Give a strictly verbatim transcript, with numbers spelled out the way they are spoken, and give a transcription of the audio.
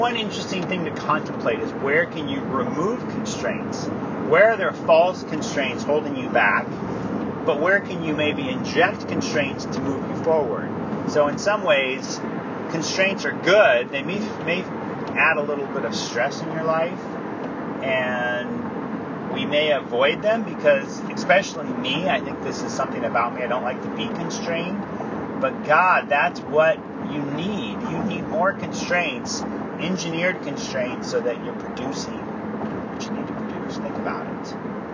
One interesting thing to contemplate is where can you remove constraints? Where are there false constraints holding you back? But where can you maybe inject constraints to move you forward? So in some ways, constraints are good. They may, may add a little bit of stress in your life, and we may avoid them because, especially me, I think this is something about me. I don't like to be constrained. But God, that's what you need. You need more constraints, engineered constraints, so that you're producing what you need to produce. Think about it.